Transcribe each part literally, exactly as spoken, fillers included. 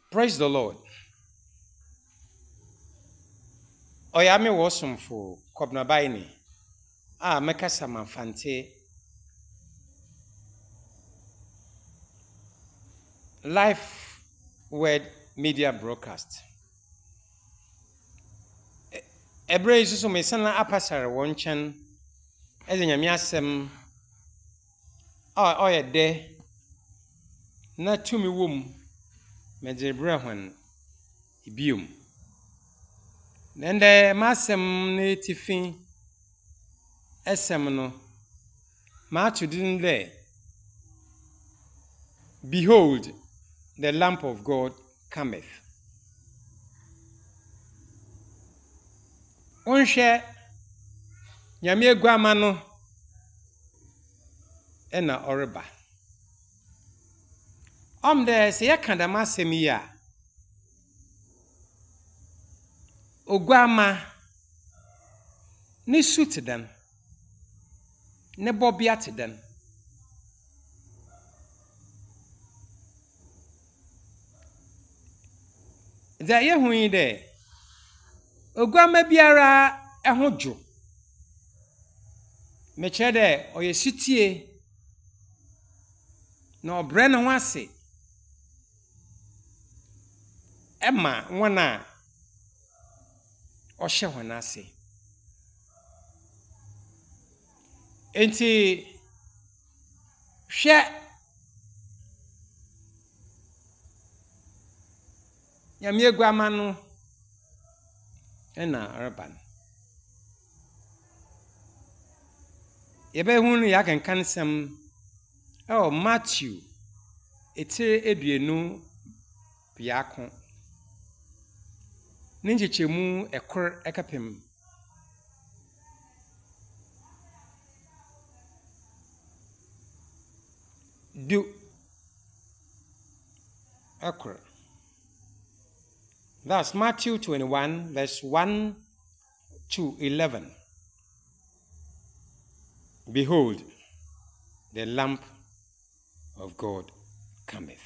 Praise the Lord. Oyame wosomfo Kobna Baini. Ah, meka samafante. Life Word Media Broadcast. Ebre isusu me sana apasare wonchen. Eze nyame asem. Ah, oye de. Na tumi wom. Medje brahwan ibium. Nende masem ne tifin esem no ma tudin there. Behold, the lamp of God cometh. Onhwe nyame aguama no ena oreba. Om de se yakanda masem yi a oguama ni suit den ne bobiat den da ye hu yi de oguama biara ehudwo me che de oye sitie na obre ne ho ase ema wona ohye hona ase enti hwe nyame aguama no ena araban ebe hu no ya kan kan sem oh Matthew etire eduenu biako ninjechemu ekor ekapem du ekor. That's Matthew twenty-one, verse one to eleven. Behold, the lamp of God cometh.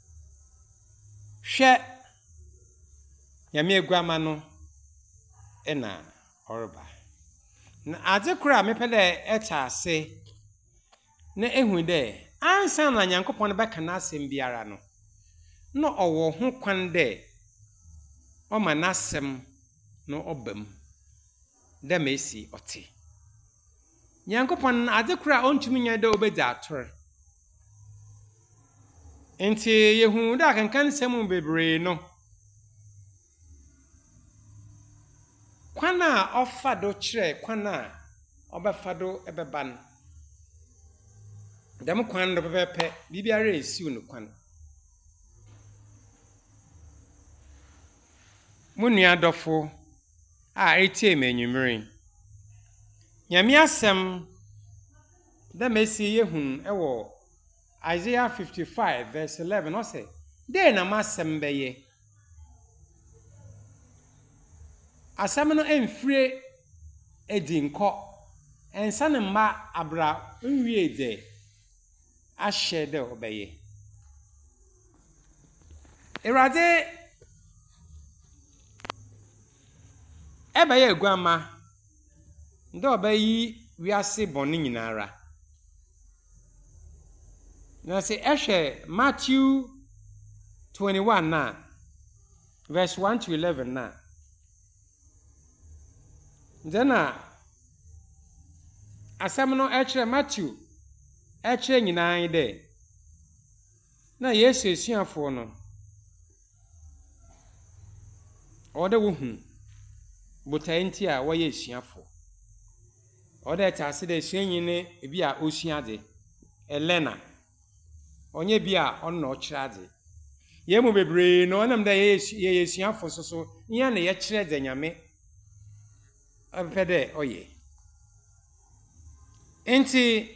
Hwe nyame aguama no ena orba. Na adekura mepede eta ase na ehu de ansa na Nyankopon be kana asem biara no no owo ho kwan de o manasem no obam da mesi oti Nyankopon adekura ontumi nya de obedi ator enti yehu da kankan sem bebre no kwana ofado kire kwana obefado ebeban dem kwan do pepepe bibiara esiu no kwan munua dofo a etie menwumere nyame asem da mesi yehun ewo Isaiah fifty-five verse eleven o say dey na masem beye asem no emfire edinko ensa ne mma abra nwie de ahye de obeye erade ebeye aguama ndo obayi wiase boni nyinara na se ehwe Matthew twenty-one na verse one to eleven na dena asam no ehwe Matthew ehwe nyinaa de na Yesu esuafo no ode wo hu botaenti a woye esuafo ode taase de suanyine ebi a osuade Elena onye bi a onno ochirade yemu bebre no onam da ye esuafo soso nya na ye kire de nyame abede oye enti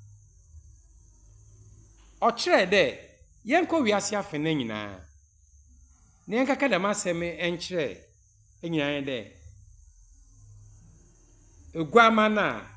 ochire de yenko wiase afene nyina ne yenkaka da maseme enchire enyina de eguama na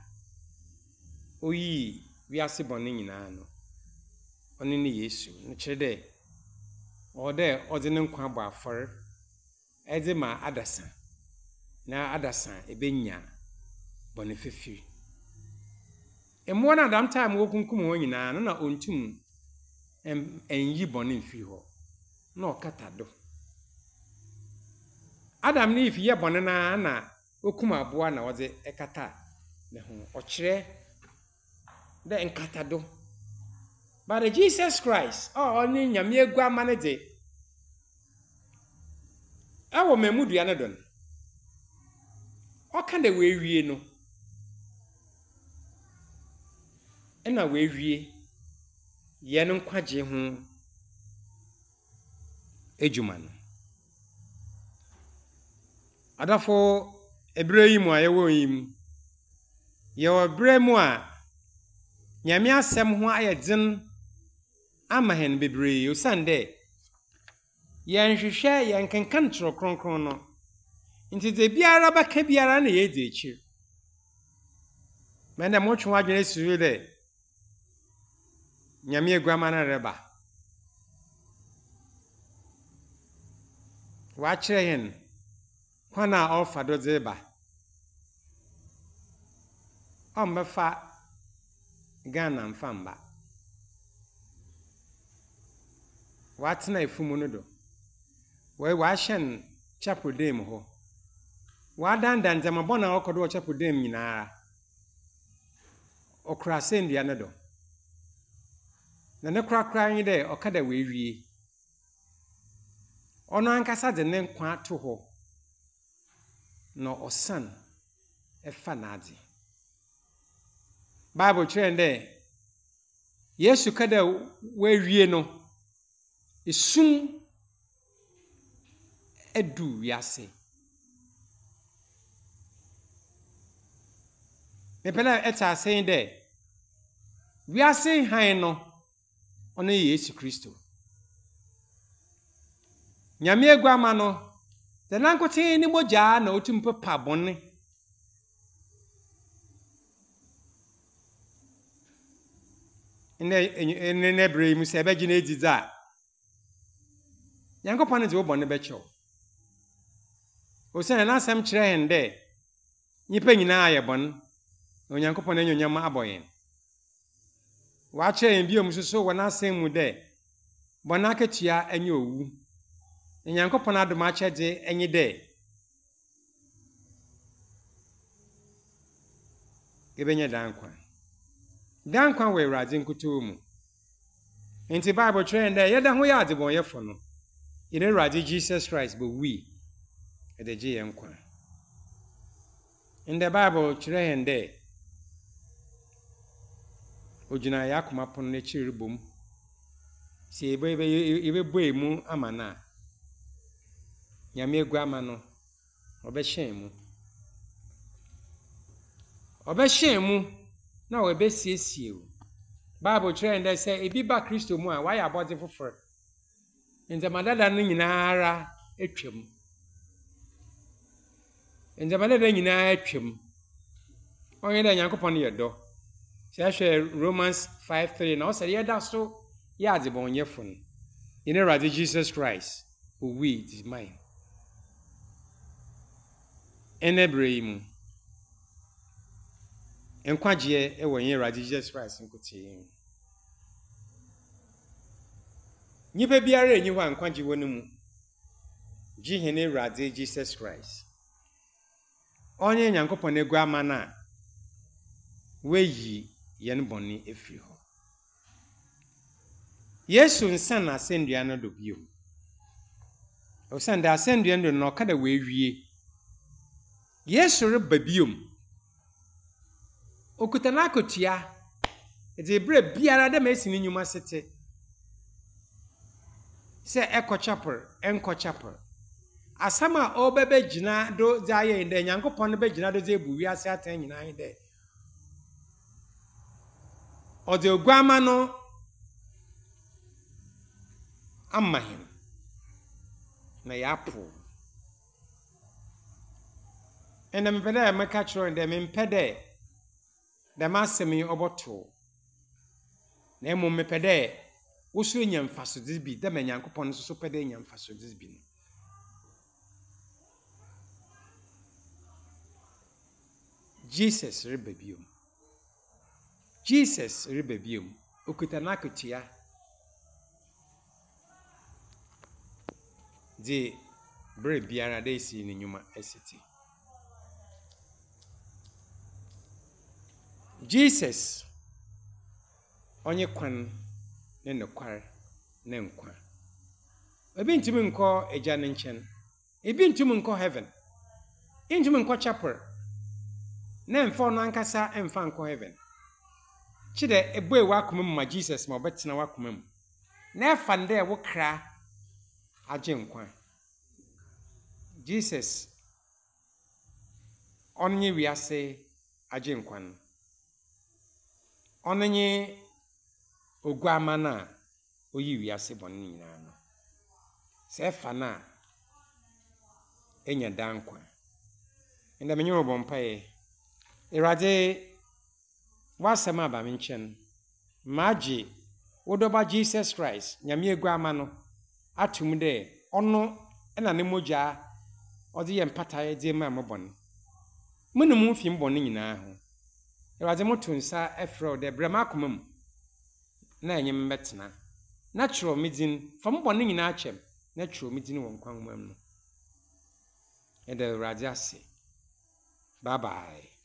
oyi wiase bone nyina no oni ne Yesu no kire de or there or the nkwa for Edema Adasan. Na Adasan, a benya, Bonififi. And one of them time walking come on in an own tomb and ye bonin fiho. No catado. Adam ni if ye bonana na okuma buana was a ekata. The home or chair the encatado. But Jesus Christ, oh, only Yamia Guamanade. Our Memudi Anadon. What can the way we know? And a way we Yanum Quaji home Ejuman. Adafo Ebrahim, I owe him. Your Bremois Yamia Sam Why Zin Amahen Bibri, you Sunday. Yan share yan can control Croncono. Into the Biaraba Cabiara and the age. Man, I'm much more generous to you there. Yamia Gramana Reba. Watch in. Quana all for Dozeba. On my fat Ghana and Famba. What's na Fumunudo? Where washin chapel dame ho. Wadan dan Zamabona Okodo chapel dame yina. Okra send the anado. Na crack crying there, Okada we. Ono ankasa de ne nkwa to ho. No osan e fanadi. Bible trend there. Yesu kada we wie no. Isum edu yase. Me pela eta saying there. We are saying hi no. Ono Yesu Kristo. Nyame agwama no. The nankote ni moja na otumpe pabone. Ine ene nebre mu se beji na ediza. Yankopane de wo bone becho. O se na asem kire hen de. Nyipa nyina aye bon. Onyankopane nyonyama aboyen. Wa kire en biom soso wona asem mu de. Bona ketua enye owu. Nyankopane adoma chede enye de. Ebenye dankwa. Dankwa we radin kutumu. Inti Bible trend there yeda ho ya adebon yefo no. Ine radi Jesus Christ but we e de je yankwa. In the Bible trend there Ojina yakoma pon ne chiribom. Si ebe ebe boy mu amana. Nyame guama no obehyen mu. Obehyen mu na we siesie o. Bible trend dey say ebi ba Kristo mu a why abode fofor. Nze madada no nyina ara etwam. Nze madada nyina atwam. Onye da Yakopon ye do. Se Romans five three na o say ye da so ya adebon yefo no. Ine radi Jesus Christ who we it is mine. Enebrahim Enkwaje e wonye radi Jesus Christ nkotie. Nyipa biara enyi ho ankwaje wonu mu. Ji hene radi Jesus Christ. Onye Nyankopon egu amana weyi yen boni efiri ho. Yesu nsa na asendua no do bio. O sanda asendua no no kada we wie. Yesu reba biom. Okutana kotia. Ede bre biara de mesi ni nyuma sete. Se eko chapel, enko chapel. Asama obebe gina do zaye inde Nyankopon be gina do ze bu wi ase atan nyina inde. Ode oguama no amahim na yapo. Ena mpede me ka chiro inde me mpede de masemi oboto. Na emu mpede wo so nya mfasode bi da manyankopon so so pede nya mfasode bi no Jesus rebabiom Jesus rebabiom okuta na akutia de bre biara da isi ni nyuma esiti Jesus onye kwan ne nokwar ne nkwa ebi ntimi nko eja ne nchen ebi ntimi nko heaven ntimi nko chapel na mfa no ankasa emfa nko heaven chide eboe wakoma mu ma Jesus ma obetena wakoma mu na efa nde wo kra age nkwa Jesus onye wiase age nkwa no onye ogwama na oyi wiase bonni nyina no se efa na enya dankwa enda menyo bompae irade wasema ba menchen maji wodoba Jesus Christ nyame egwama no atum de ono ena ne moja odi ye mpataye de ma mobon munum mfi mbon nyina ho irade motunsa efro de brema komam na enye mbetena natural medin fam bon nyina achem natural medin won kwan mam no ede irade ase bye bye.